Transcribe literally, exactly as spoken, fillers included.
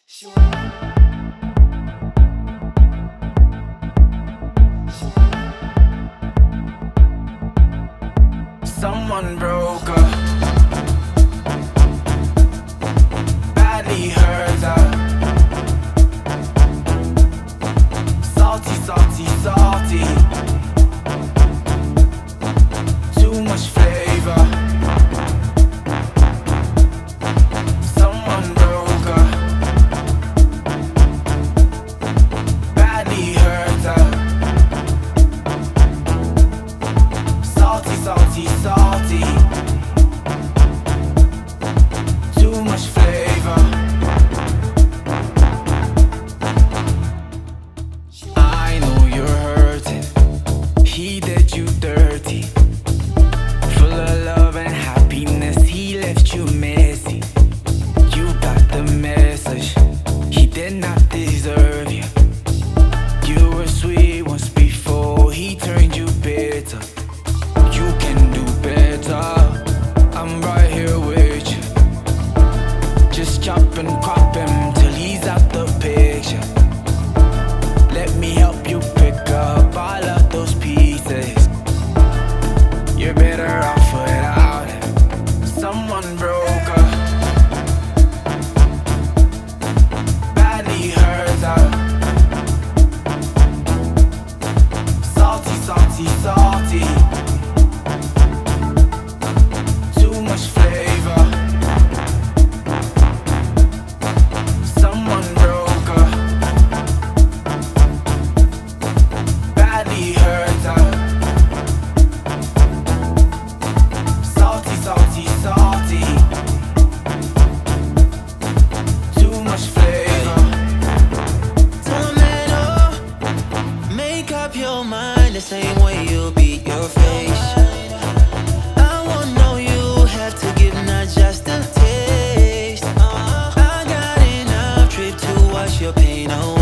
Someone broke her, badly hurt her. Salty, salty, salty. Too much flavor. Someone broke her, badly hurt her. Salty, salty, salty. Too much flavor. I know you're hurting. He did you dirty. Full of love and happiness, he left you messy. You got the message. He did not deserve you. You were sweet once before he turned you bitter. You can do better. I'm right here with you. Just chop and crop him till he's out the picture. Let me help you pick up all of those pieces. You're better off without him. Someone broke her, badly hurt her. Salty, salty, salty. Too much flavor. Someone broke her, badly hurt her. Salty, salty, salty. Too much flavor. Tomato, make up your mind the same way you beat your face. I won't know you have to give not just a taste. I got enough trip to wash your pain away.